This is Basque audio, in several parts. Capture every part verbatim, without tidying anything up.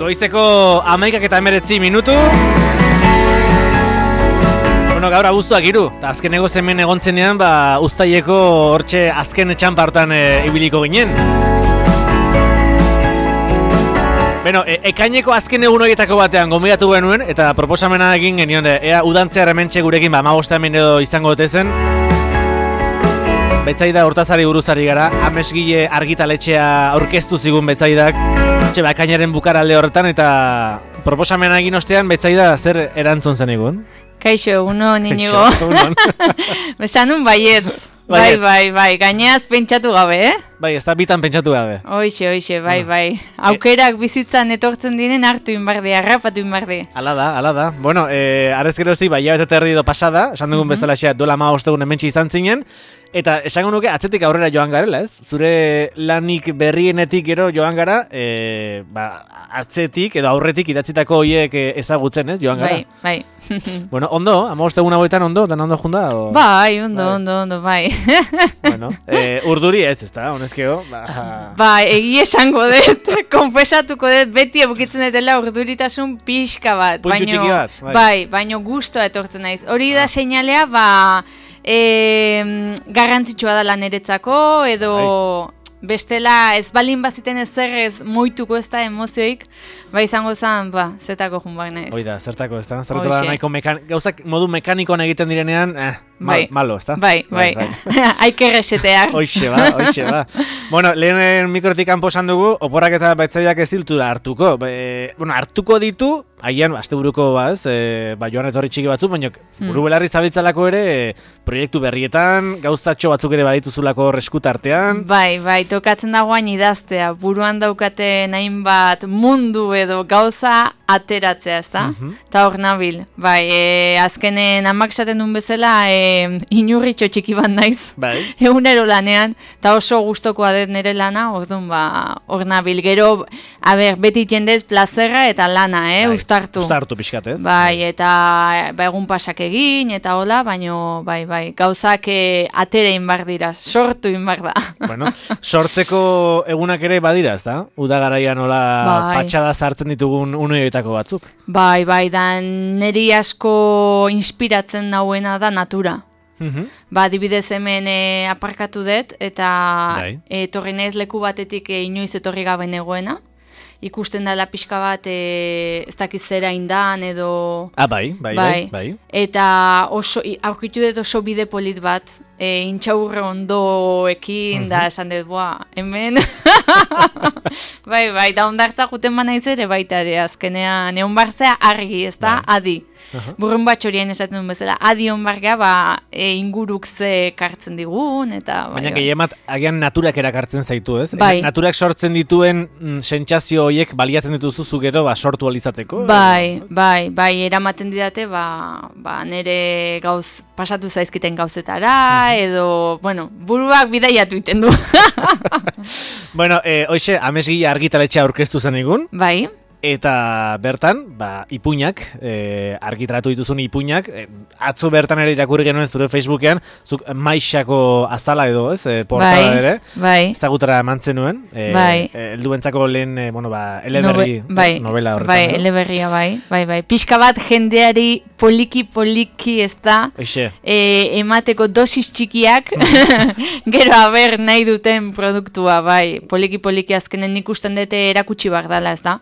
Goizeko hamaikak eta hemeretzi minutu. Bueno, gaur abuztuak hiru, eta azkeneko hemen egontzenean, ba, uztaileko hortxe azken txanpartan e, ibiliko ginen. Bueno, e, ekaineko azken egun horietako batean gonbidatu genuen, eta proposamena egin genion, ea udantzea hementxe gurekin, ba, hamabost hemen edo izango dute zen. Betzaida hortazari buruzari gara, Amesgile argitaletxea aurkeztu zigun Betzaidak, txe bakainaren bukaralde horretan, eta proposamena egin ostean Betzaida zer erantzun zen egun? Kaixo, uno, ninigo. Besanun baietz. Bai, bai, bai, gaineaz pentsatu gabe, eh? Bai, ez da bitan pentsatu gabe. Hoixe, hoixe, bai, bai. Aukerak bizitzan etortzen diren hartu inbarde, harrapatu inbarde. Ala da, ala da. Bueno, eh, arrez gerozti, bai, jabete terdi edo pasada, esan dugun bezala xea, duela ma ostegun hementxe izan zinen, eta esango nuke, atzetik aurrera joan garela, ez? Zure lanik berrienetik gero joan gara, e, ba, atzetik edo aurretik idatzitako horiek ezagutzen, ez? Joan gara. Bai, bai. Bueno, ondo, amabost egun hauetan ondo, dan ondo junda? O... Bai, ondo, bai. ondo, ondo, bai. Bueno, e, urduri ez, ez da, honezkeo. Ba... Bai, egi esango dut, konfesatuko dut, beti ebukitzen dutela urduritasun pixka bat. Puntxu baino, txiki bat. Bai, bai baino gustoa etortzen naiz. Hori da ah. seinalea, ba... E, garrantzitsua da laneretzako edo bai. Bestela ez balin baziten ezer ez moituko ez da emozioik, ba izango zen, ba, zertako junbak naiz. Oida, zertako ez da, zertako da nahiko mekan... gauzak modu mekanikoan egiten direnean, eh, mal, bai. malo, ez da? Bai, bai, bai. Haike resetear. Hoixe ba, hoixe ba. Bueno, lehen mikrotik kanpo esan dugu, oporrak eta Betzaidak ez diltura hartuko. Be, bueno, hartuko ditu, haian, azte buruko baz, e, ba, joan etorri txiki batzuk, baina hmm. buru belarri zabiltzalako ere, e, proiektu berrietan, gauzatxo batzuk ere badituzulako reskutartean. Bai, bai, tokatzen dagoain idaztea, buruan daukaten hainbat mundu edo gauza ateratzea, ez da? Uh-huh. Ta hor nabil, bai, e, azkenen amak esaten duen bezala, e, inurritxo txiki bat naiz, bai. Egunero lanean, eta oso gustokoa dut nire lana, orduan, ba, hor nabil, gero, a ber, beti jendez plazerra eta lana, eh, bai. Uztartu. Uztartu pixkat, ez? Bai, eta ba, egun pasak egin, eta hola, baino, bai, bai, gauzak e, atere inbar dira, sortu inbar da. Bueno, sortzeko egunak ere badira, ez da? Uda garaian hola bai. Patxada zartzen ditugun unoietako batzuk. Bai, bai, da niri asko inspiratzen nauena da natura. Uhum. Ba, adibidez hemen e, aparkatu dut, eta etorri naiz leku batetik e, inoiz etorri gabe negoena. Ikusten dela pixka bat e, ez dakiz zera indan edo... Ah, bai, bai, bai, bai. Eta oso, aurkitu dut oso bide polit bat, e, intxaurre ondoekin, uh-huh. da esan dut, boa, hemen... bai, bai, da ondartza juten banaiz ere baita ere, azkenean, egon barzea argi, ez da, bai. Adi. Uh-huh. Burrun batxorien esaten duen bezala, adi onbarga, ba, e, inguruk ze kartzen digun, eta... Baina bai, gehiemat, agian naturak erakartzen zaitu, ez? Bai. Naturak sortzen dituen mm, sentsazio horiek baliatzen dituzu zu gero, ba, sortu alizateko? Bai, edo, bai, bai, eramaten didate, ba, ba, nire gauz, pasatu zaizkiten gauzetara, uh-huh. edo, bueno, buruak bidaiatu iten du. Bueno, eh, hoxe, Amesgile argitaletxea aurkeztu zen egun. Bai. Eta bertan, ba, ipuinak, e, argitaratu dituzun ipuinak, e, atzo bertan ere irakurri genuen zure Facebookean, zuk maixako azala edo, ez, e, portada bai, ere, bai. Ezagutara emantzen nuen, e, bai. e, helduentzako lehen, e, bueno, ba, eleberri, Nobe, bai, novela horretan. Bai, no? Eleberria, bai, bai, bai. Pixka bat jendeari poliki-poliki ez da, e, emateko dosis txikiak, gero haber nahi duten produktua, bai, poliki-poliki azkenen ikusten dute erakutsi bar dela, ez da.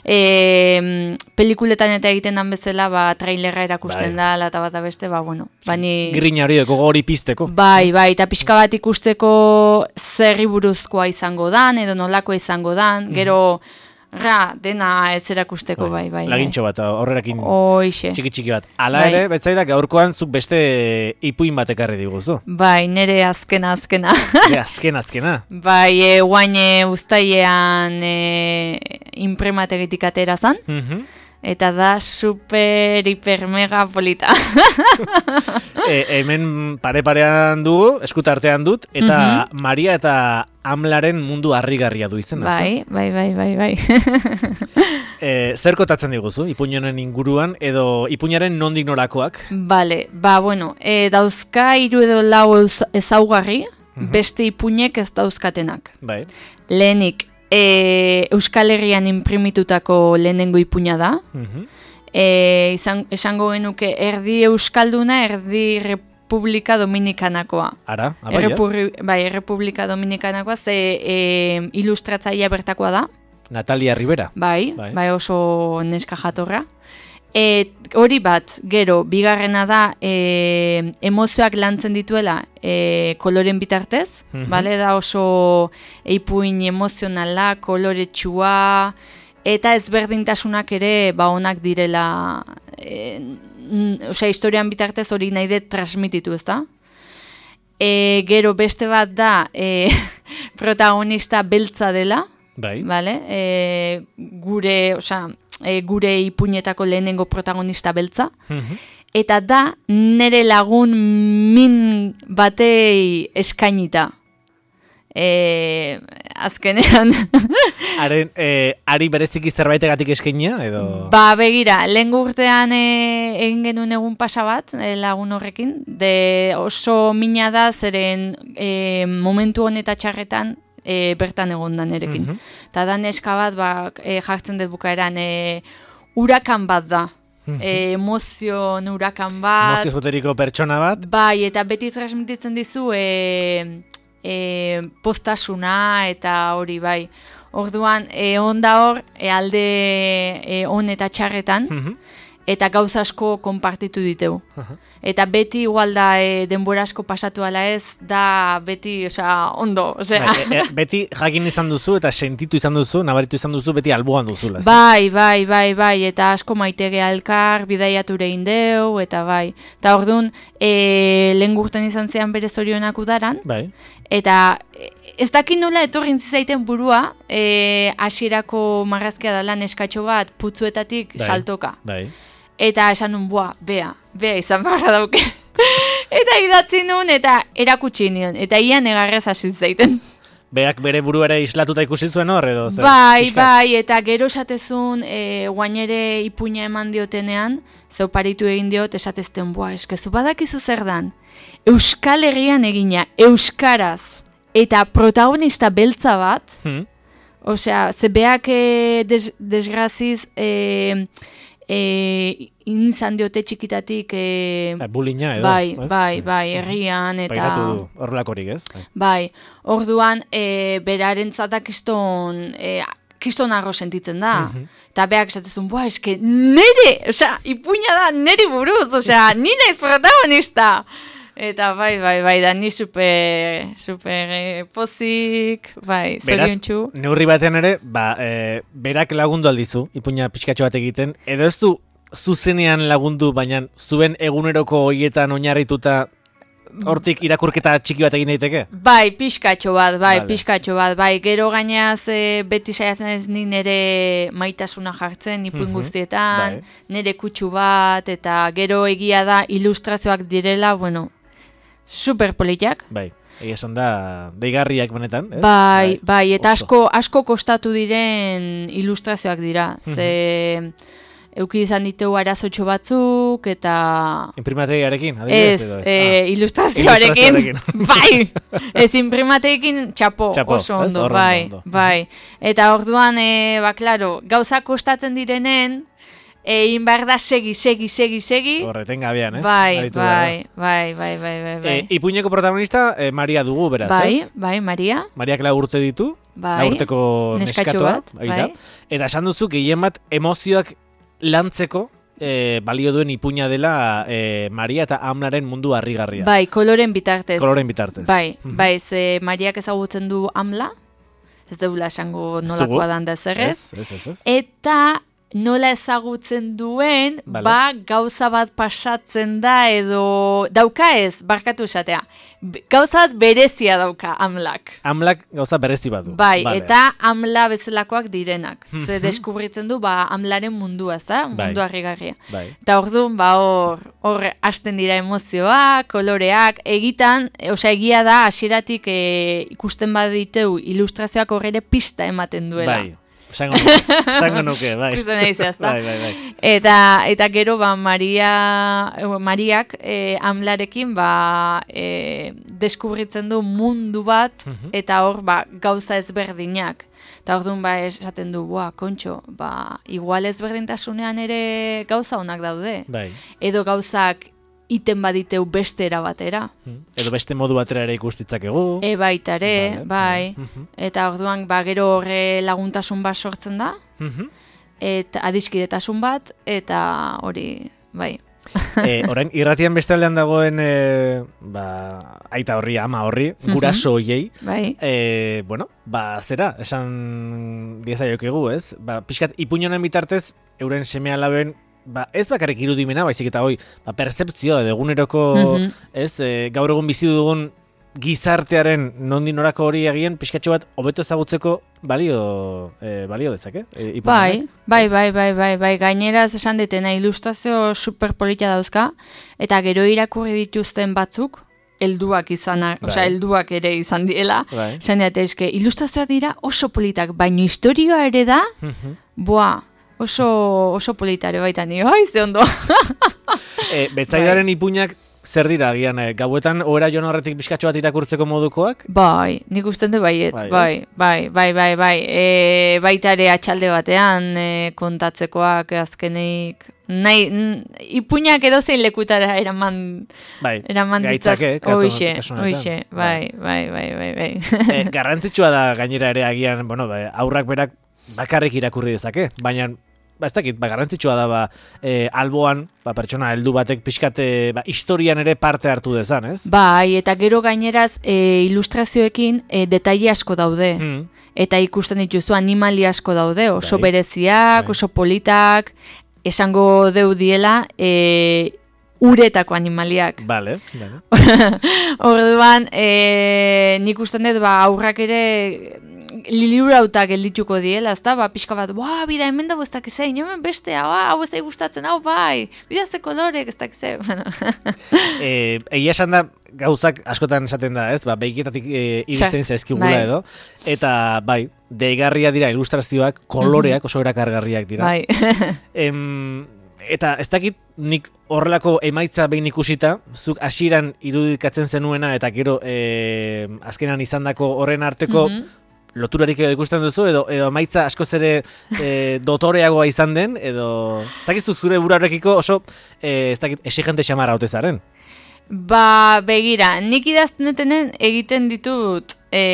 E, pelikuletan eta egiten dan bezala, ba, trailerra erakusten bai. Da, eta bat beste, ba, bueno. Bani... Grina hori deko, gori pizteko. Bai, bai, eta pixka bat ikusteko zerri buruzkoa izango dan, edo nolako izango dan, gero... Ra, dena ez erakusteko, bai, bai. bai Lagintxo bat, horrekin txiki-txiki bat. Hala bai. Ere, Betzaidak gaurkoan zuk beste ipuin bat ekarri diguzu. Bai, nire azkena, azkena. Nire azkena, azkena. Bai, e, guain e, uztailean e, impremategitik atera zan. Mhm. Eta da super, hiper, mega polita. e, hemen pare-parean dugu, eskutartean dut, eta mm-hmm. Maria eta Amlaren mundu harrigarria du izen. Bai, bai, bai, bai, bai. e, zer kotatzen diguzu, ipuinen inguruan, edo ipuinaren nondik norakoak? Bale, ba, bueno, e, dauzka hiru edo lau ezaugarri, mm-hmm. beste ipuinek ez dauzkatenak. Bai. Lehenik, e, Euskal Herrian imprimitutako lehenengo ipuina da. Mhm. E, izan, esango genuke erdi euskalduna, erdi Republika Dominikanakoa. Ara, abai, Errepurri, bai, Republika Dominikanakoa, ze e, ilustratzailea bertakoa da. Natalia Rivera. Bai, Bai. bai, oso neska jatorra. E, hori bat, gero, bigarrena da e, emozioak lantzen dituela e, koloren bitartez, Mhm. bale, da oso eipuin emozionala, koloretsua, eta ezberdintasunak ere ba onak direla, e, n- osea, historian bitartez hori nahi dut transmititu, ezta? E, gero beste bat da e, protagonista beltza dela, Bai. vale? E, gure, osea, e, gure ipuinetako lehenengo protagonista beltza, Mhm. eta da nere lagun min batei eskainita. E, azkenean, Haren, eh, ari bereziki zerbaitegatik eskainia, edo... ba begira, lehen urtean e, egin genuen egun pasa bat e, lagun horrekin, de oso mina da zeren e, momentu honeta txarretan e, bertan egon da nerekin. Mhm. Eta da neska bat, ba, e, jartzen dut bukaeran, e, urakan bat da. E, emozion urakan bat. Mozioz boteriko pertsona bat. Bai, eta beti transmititzen dizu e, e, postasuna eta hori bai. Orduan, e, onda hor, e, alde e, on eta txarretan, Mhm. eta gauza asko konpartitu diteu. Eta beti igual da e, denbora asko pasatu ala ez, da beti, osea, ondo, osea. Bai, e, e, beti jakin izan duzu eta sentitu izan duzu, nabaritu izan duzu, beti alboan duzula. ezta? Bai, bai, bai, bai, eta asko maite geha elkar, bidaiature indeu, eta bai. Eta orduan, e, lehen gurten izan zean bere zorionak udaran, Bai. eta e, ez dakit nola etorri zaiten burua, e, hasierako marrazkia dela neskatxo bat, putzuetatik Bai. saltoka. Bai. Eta esan nun, boa, bea, bea izan barra dauke. Eta idatzi nun, eta erakutsi nion, eta ia negarrez hasi zaiten. Berak bere buruare islatuta ikusi zuen hor, edo? zer? Bai, Pixkat? bai, eta gero esatezun, e, guainere ipuina eman diotenean, zeu paritu egin diot, esatezten, boa, eskezu badakizu zer dan, Euskal Herrian egina, Euskaraz, eta protagonista beltza bat, Hmm. osea, ze beak e, des, desgraziz, e, e, izan diote txikitatik, e, Eh, Bullyinga edo. bai, ez? bai, bai, herrian, eta... Pairatu du, horrelakorik, ez? Bai. Bai, orduan, e, beraren zatak kiston, e, kiston arro sentitzen da. Eta beak esatezun, boa, eske, nere, osea, ipuina da neri buruz, osea, ni naiz protagonista. Eta bai, bai, bai, da ni super, super e, pozik, bai, Beraz, zoriontsu. neurri batean ere, ba, e, berak lagundu aldizu, ipuina pixkatxo bat egiten, edo ez du zuzenean lagundu, baina zuen eguneroko hoietan oinarrituta hortik irakurketa txiki bat egin daiteke? Bai, pixkatxo bat, bai, Vale. pixkatxo bat, bai, gero gainaz e, beti saiatzen ez ni nere maitasuna jartzen, ipuin Mhm, guztietan, bai. nere kutsu bat, eta gero egia da ilustrazioak direla, bueno, super politak. Bai, egia esan da, deigarriak benetan, ez? Bai, bai, eta oso. asko, asko kostatu diren ilustrazioak dira, ze euki izan diteu arazotxo batzuk, eta... Imprimategiarekin, adibidez, Ez, edo ez? e, ilustrazioarekin, Ilustrazioarekin. bai, ez imprimateekin txapo, Txapo, oso ez? ondo, Hor bai, ondo, ondo. bai. Eta orduan, e, ba, klaro, gauza kostatzen direnen, egin behar da segi, segi, segi, segi, Horreten gabean, ez? bai, Aritu gara. bai, bai, bai, bai, bai, bai. E, ipuineko protagonista, e, Maria dugu, beraz, Bai, ez? bai, Maria, Mariak lau urte ditu, bai, lau urteko neskatxo neskatoa, bat, bai da. bai. Eta esan duzu, gehien bat emozioak lantzeko e, balio duen ipuina dela e, Maria eta Amlaren mundu harrigarria. Bai, koloren bitartez. Koloren bitartez. Bai, Mhm. bai, ze Mariak ezagutzen du Amla, ez deula esango Ez nolakoa dugu. dan da zerrez. Ez, ez, ez, ez. Eta nola ezagutzen duen, Vale. ba, gauza bat pasatzen da edo dauka ez, barkatu esatea. B- Gauza bat berezia dauka amlak. Amlak gauza berezi badu. Bai, Vale. eta amla bezalakoak direnak. Ze deskubritzen du, ba, amlaren mundua, ez da? Bai. Mundu harrigarria. Bai. Eta orduan, ba, hor, hor hasten dira emozioak, koloreak, egitan, e, osea, egia da, hasieratik e, ikusten baditeu ilustrazioak horre pista ematen duela. Bai. Esango nuke, esango nuke, bai. Ikusten nahi zehazta. Bai, bai, bai. Eta, eta gero, ba, Maria, eh, Mariak e, amlarekin, ba, e, deskubritzen du mundu bat, Mhm. eta hor, ba, gauza ezberdinak. Eta orduan ba esaten du, boa, kontxo, ba, igual ezberdintasunean ere gauza honak daude. Bai. Edo gauzak iten baditeu beste era batera. Edo beste modu batera ere ikustitzakegu. E baitare, Vale, bai. mhm. Eta orduan, ba, gero horre laguntasun bat sortzen da, Mhm. eta adiskidetasun bat, eta hori, bai. e, orain, irratian bestaldean dagoen e, ba, aita horri, ama horri, guraso hoiei, Bai. e, bueno, ba, zera, esan diezaiokegu, ez? Ba, pixkat, ipuñonen bitartez, euren seme alaben, ba, ez bakarrik irudimena, baizik eta hoi, ba, percepzioa, edo eguneroko, Mhm. ez, e, gaur egun bizi dugun gizartearen nondik norako hori egien, pixkatxo bat, hobeto ezagutzeko balio, e, balio dezake? E, ipuñonek? Bai, bai, Ez? bai, bai, bai, bai, gaineraz esan ditena ilustrazio superpolita dauzka, eta gero irakurri dituzten batzuk, helduak izanak, Bai. osea, helduak ere izan diela, Bai. esan diate, eske, ilustrazioa dira oso politak, baina historioa ere da, Mhm. boa, oso, oso politare baita ni, ai, ze ondo. E, betzaidaren ipuñak zer dira, agian, e, gauetan ohera joan horretik pixkatxo bat irakurtzeko modukoak? Bai, nik usten dut baietz, Bai, bai, ez? bai, bai, bai, bai, e, baita ere atxalde batean e, kontatzekoak azkenik, nahi, n, ipuñak edozein lekutara eraman, Bai, eraman ditzaz, gaitzake, kasu- oixe, kasu honetan. oixe, bai, bai, bai, bai, bai. E, garrantzitsua da gainera ere agian, bueno, ba, aurrak berak bakarrik irakurri dezake, baina ba, ez dakit, ba, garrantzitsua da ba, e, alboan, ba, pertsona heldu batek pixkate ba, historian ere parte hartu dezan, ez? Bai, eta gero gaineraz e, ilustrazioekin e, detaile asko daude. Hmm. Eta ikusten dituzu animali asko daude, oso Bai. bereziak, Bai. oso politak, esango deu diela, e, uretako animaliak. Vale, vale. Orduan, e, nik usten dut, ba, aurrak ere liliurauta geldituko diela, ezta? Ba, pixka bat, ba, bida, hemen dago ez dakizein, hemen bestea, ba, hau ez gustatzen, hau bai, bida ze kolorek ez dakizein. Bueno. e, egia esan da, gauzak askotan esaten da, ez? Ba, behikietatik e, iristen Sa- zaizkigula bai. edo. Eta, bai, deigarria dira ilustrazioak, koloreak oso erakargarriak dira. Bai. Em, eta ez dakit nik horrelako emaitza behin ikusita, zuk hasieran irudikatzen zenuena eta gero e, azkenan izandako horren arteko Mhm. loturarik edo ikusten duzu, edo, edo emaitza askoz ere e, dotoreagoa izan den, edo ez dakiztu zure burarekiko oso e, ez dakit exigente xamara ote zaren. Ba, begira, nik idazten detenen egiten ditut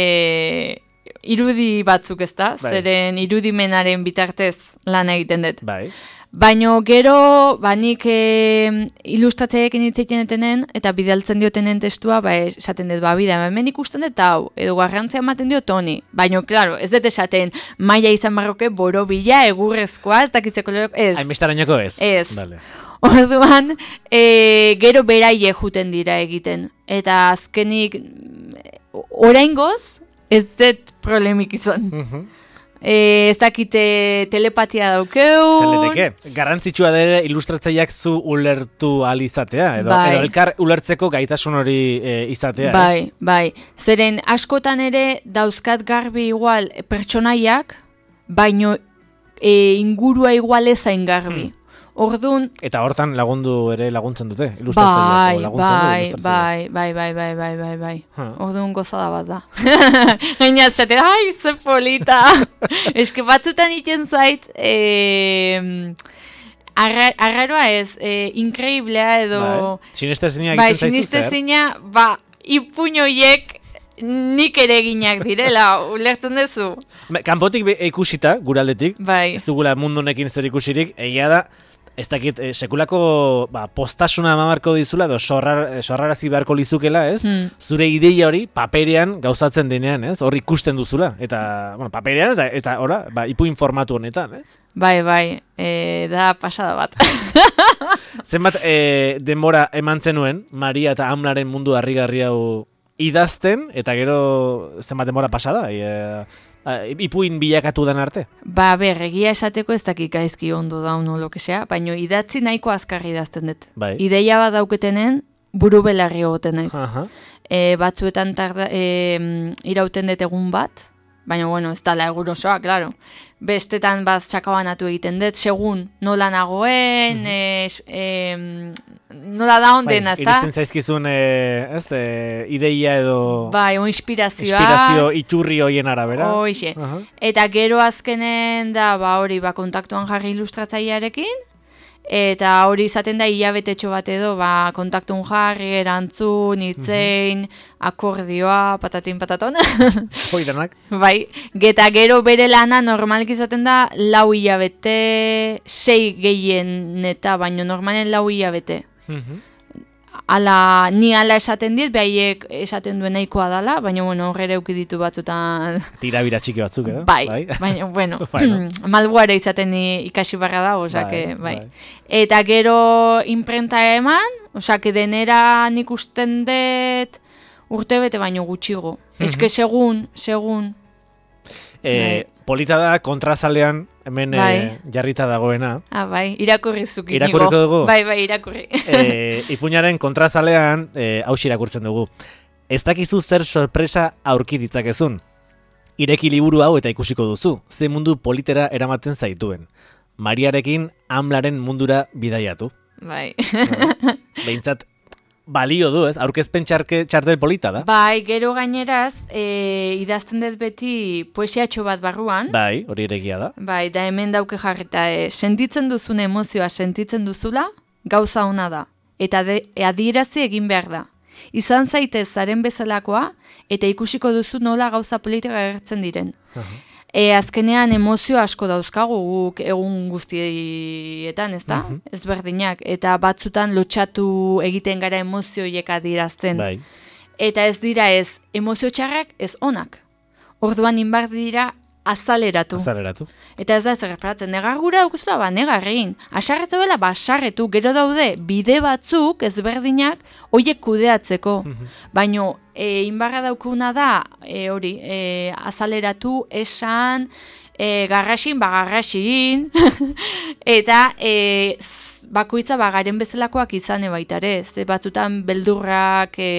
e, irudi batzuk, ezta? Bai. Zeren irudimenaren bitartez lan egiten dut. Bai. Baino gero, ba, nik e, ilustratzeekin hitz egiten detenen, eta bidaltzen diotenen testua, ba, esaten dut, ba, bida, hemen ikusten dut hau, edo garrantzia ematen diot honi. Baino, klaro, ez dut esaten, maila izan barroke, borobila, egurrezkoa, ez dakitzeko, ez. Hainbestarainoko ez? Ez. Vale. Orduan, e, gero beraie juten dira egiten. Eta azkenik, oraingoz, ez dut problemik izan. Mhm. E, ez dakite telepatia daukeu. Zeleteke, garrantzitsua da ere ilustratzaileak zu ulertu ahal izatea, edo, Bai. edo elkar ulertzeko gaitasun hori e, izatea, Bai, ez? bai. Zeren askotan ere dauzkat garbi igual pertsonaiak, baino e, ingurua igual ezain garbi. Hmm. Orduan, Eta hortan lagundu ere laguntzen dute, ilustratzaileak. bai, o laguntzen du bai, ilustratzaileak. bai, bai, bai, bai, bai, bai, bai. Ha. Orduan gozada bat da. Gaina esate, ai, ze polita. Eske batzutan iten zait, eh, arra, arraroa ez, eh, inkreiblea edo... Bai. Sinestezina Bai, egiten zaizu zer? sinistezina, ba, ipuñoiek nik ere eginak direla, ulertzen duzu. Ba, Kanpotik be- ikusita, guraldetik, Bai, ez dugula mundu honekin zer ikusirik, egia da, ez dakit, eh, sekulako ba, postasuna amamarko dizula, edo sorrar, eh, sorrarazi beharko lizukela, ez? Hmm. Zure ideia hori paperean gauzatzen denean, ez? Hor ikusten duzula. Eta, bueno, paperean eta, eta ora, ba, ipuin formatu honetan, ez? bai, bai, e, da pasada bat. Zenbat e, denbora eman zenuen, Maria eta Amlaren mundu harrigarri hau idazten, eta gero zenbat denbora pasada, e, ipuin bilakatu den arte? Ba, ber, egia esateko ez dakik gaizki ondo daunu lokesea, baino idatzi nahiko azkarri idazten dut. Bai. Ideia bat dauketenen, buru belarri egoten naiz. Aha. E, batzuetan tarda, e, irauten dut egun bat, baina bueno, ez dala egun osoa, klaro. bestetan bat txakabanatu egiten dut, segun nola nagoen, mm-hmm. e, e, nola daun bai, dena, ezta? Iristen zaizkizun, e, ez, e, ideia edo... Bai, o inspirazioa. Inspirazio iturri hoien arabera. Hoixe. Uh-huh. Eta gero azkenen da, ba hori, ba kontaktuan jarri ilustratzailearekin, eta hori izaten da hilabetetxo bat edo, ba, kontaktun jarri, erantzun, itzein, mm-hmm. akordioa, patatin pataton. Hoidanak. Bai, geta gero bere lana normalki izaten da lau hilabete, sei gehien eta, baino normalen lau hilabete. Mm-hmm. Ala, ni ala esaten dit, behaiek esaten duen nahikoa dala, baina, bueno, horre eukiditu batzutan... Tirabira txiki batzuk, edo? Bai, bai? Baina, bueno, malguare izaten ikasi barra da, osake, bai, bai. bai. Eta gero imprenta eman, osake, denera nik usten dut urte bete baino gutxigo. Mm-hmm. Eske segun, segun... E, polita da kontrazalean hemen bai. e, jarrita dagoena. Ah, bai, irakurri zuki. Irakurriko dugu? Bai, bai, irakurri. e, ipuñaren kontrazalean e, hausi irakurtzen dugu. Ez dakizu zer sorpresa aurki ditzakezun. Ireki liburu hau eta ikusiko duzu. Ze mundu politera eramaten zaituen. Mariarekin amlaren mundura bidaiatu. Bai. Behintzat, balio du, ez? Aurkezpen txarke, txartel polita da. Bai, gero gaineraz, e, idazten dut beti poesiatxo bat barruan. Bai, hori eregia da. Bai, da hemen dauke jarrita, e, sentitzen duzun emozioa sentitzen duzula, gauza ona da. Eta de, e, adierazi egin behar da. Izan zaitez zaren bezalakoa, eta ikusiko duzu nola gauza politika agertzen diren. Uh-huh. E, azkenean emozio asko dauzkagu guk egun guztietan, ez da? Uh-huh. Ezberdinak. Eta batzutan lotxatu egiten gara emozioiek adierazten. Bai. Eta ez dira ez emozio txarrak, ez onak. Orduan inbar dira azaleratu. Azaleratu. Eta ez da ez erreparatzen. Negar gura daukuzula, ba, negarrin. Asarretu bela, ba, asarretu. Gero daude, bide batzuk ezberdinak hoiek kudeatzeko. Uh-huh. Baino, e, inbarra daukuna da, e, hori, e, azaleratu, esan, e, garrasin, ba, garrasin. Eta, e, bakoitza, ba, garen bezalakoak izane baitare. Ze batzutan beldurrak, e,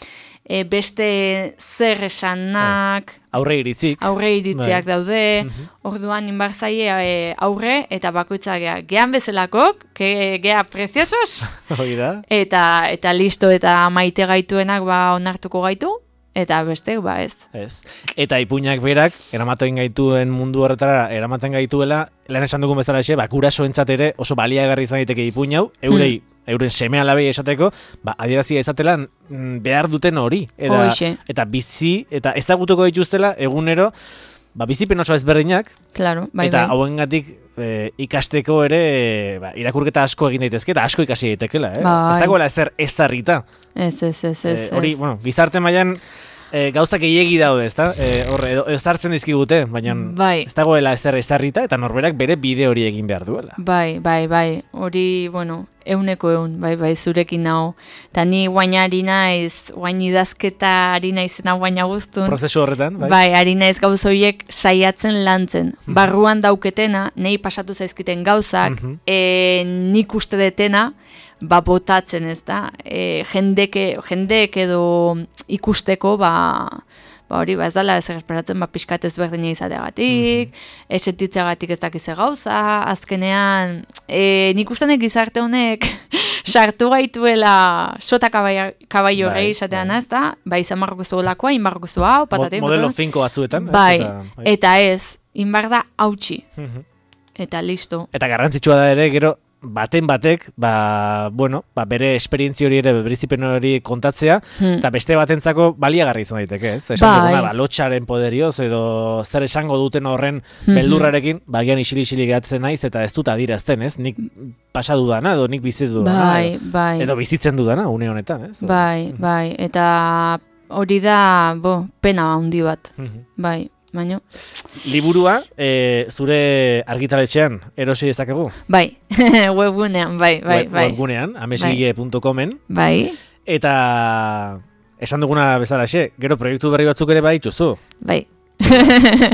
e, beste zer esanak... Aurre iritzik. Aurre iritziak daude, uh-huh. Orduan inbar zaie e, aurre, eta bakoitza gea, gean bezalakok, ge, gea preciosos, eta, eta listo, eta maite gaituenak ba onartuko gaitu, eta bestek ba ez. Ez. Eta ipuinak berak, eramaten gaituen mundu horretara, eramaten gaituela, lan esan dugun bezala xe, ba, gurasoentzat ere oso baliagarri izan daiteke ipuin hau, eurei, hmm. euren seme alabei esateko, ba, adierazia esatela behar duten hori. Eta, eta bizi, eta ezagutuko dituztela, egunero, ba, bizipen oso ezberdinak, claro, bai, eta bai. hauengatik e, ikasteko ere, ba, irakurketa asko egin daitezke, eta asko ikasi daitekela, eh? Bai. Ez dagoela ezer ezarrita. Ez, ez, ez, ez. E, hori, bueno, gizarte mailan, E, gauzak gehiegi daude, ezta? E, horre, edo, edo zartzen dizkigute, baina bai. Ez dagoela ezer ezarrita eta norberak bere bide hori egin behar duela. Bai, bai, bai, hori, bueno, euneko eun, bai, bai, zurekin nago. Eta ni guain ari naiz, guain idazketa ari naizena guaina guztun. Prozesu horretan, bai? Bai, ari naiz gauzoiek saiatzen lantzen. Mm-hmm. Barruan dauketena, nei pasatu zaizkiten gauzak, mm-hmm. e, nik uste detena, ba botatzen, ez da, e, jendeke, jendek edo ikusteko, ba, ba hori, ba ez dala ez esperatzen, ba pixkat ezberdina izateagatik, mm-hmm. esentitzeagatik ez dakize gauza, azkenean, e, nik ustenek gizarte honek sartu gaituela sota kabaio rei izatean, ez da, ba izan marrokuzu olakoa, inbarrokuzu hau, patatik. Modelo finko batzuetan. Bai, ez, eta, bai. Eta ez, inbar da hautsi, mm-hmm. Eta listo. Eta garrantzitsua da ere, gero, baten batek, ba, bueno, ba, bere esperientzia hori ere, berizipen hori kontatzea, hmm. eta beste batentzako baliagarri izan daiteke, ez? Esan bai. duguna, ba, lotxaren poderioz, edo zer esango duten horren hmm. beldurrarekin, bagian isili-isili geratzen naiz, eta ez dut adirazten, ez? Nik pasa dudana, edo nik bizit dudana, bai, edo, bai. edo bizitzen dudana, une honetan, ez? Bai, bai, eta hori da, bo, pena handi bat, hmm. bai. Baino. Liburua, e, zure argitaletxean erosi dezakegu? Bai, webgunean, bai, bai, bai. Webgunean, amesile puntu comen. Bai. Eta esan duguna bezala xe, gero proiektu berri batzuk ere badituzu? Bai.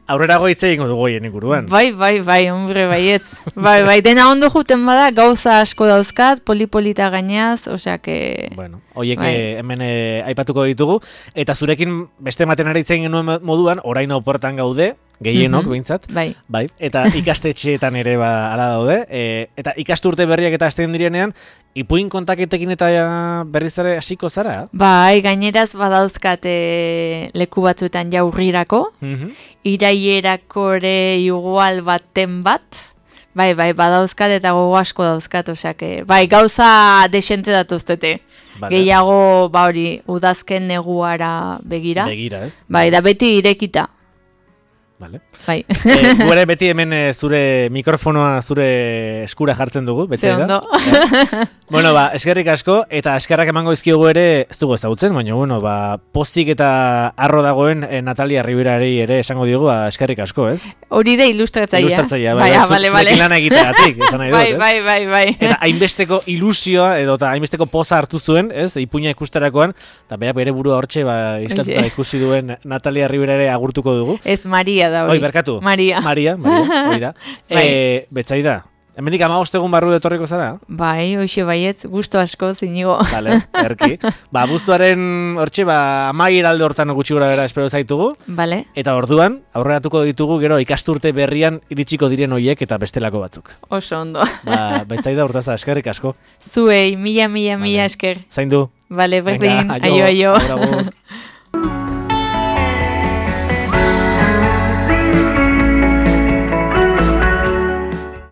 aurrerago hitz egingo dugu hoien inguruan. Bai, bai, bai, hombre, baietz. Bai, bai, dena ondo juten bada, gauza asko dauzkat, polipolita gaineaz, osea que... Bueno, hoiek bai. Hemen e, aipatuko ditugu, eta zurekin beste ematen ari itzen genuen moduan, orain oportan gaude, gehienok mm-hmm. behintzat, bai. bai, eta ikastetxeetan ere ba, ala daude, e, eta ikasturte berriak eta hasten direnean, ipuin kontaketekin eta berriz ere hasiko zara? Bai, gaineraz badauzkat e, leku batzuetan jaurrirako, mm-hmm. iraierako ere igual baten bat, bai, bai, badauzkat eta gogo asko dauzkat, osea que, bai, gauza desente datuztete. Vale. Gehiago, ba hori, udazken neguara begira. Begira, ez? Bai, da beti irekita. Vale. Bai. E, Gure beti hemen e, zure mikrofonoa zure eskura jartzen dugu, beti da. Ja. Bueno, ba, eskerrik asko, eta eskerrak emango izkiogu ere, ez dugu ezagutzen, baina, bueno, ba, pozik eta arro dagoen e, Natalia Riberari ere esango diogu, ba, eskerrik asko, ez? Hori da ilustratzaia. Ilustratzaia, bai, bai, zu, vale, vale. Zurekin lana egiteatik, esan nahi dut, bai, bai, bai, bai. Eta hainbesteko ilusioa, edo eta hainbesteko poza hartu zuen, ez, ipuina ikusterakoan, eta berak bere burua hortxe, ba, islatuta ikusi duen Natalia Riberare agurtuko dugu. Ez Maria da hori. Oi, berkatu. Maria. Maria, Maria, hori da. Bai. E, Betsaida, hemendik hamabost egun barru etorriko zara? Bai, hoxe baietz, gusto asko zinigo. Vale, erki. Ba, abuztuaren hortxe, ba, amaier alde hortan gutxi gora bera espero zaitugu. Vale. Eta orduan, aurreratuko ditugu gero ikasturte berrian iritsiko diren hoiek eta bestelako batzuk. Oso ondo. Ba, Betsaida urtaza, eskerrik asko. Zuei, mila, mila, mila esker. Zaindu. Vale, berdin, aio, aio. aio.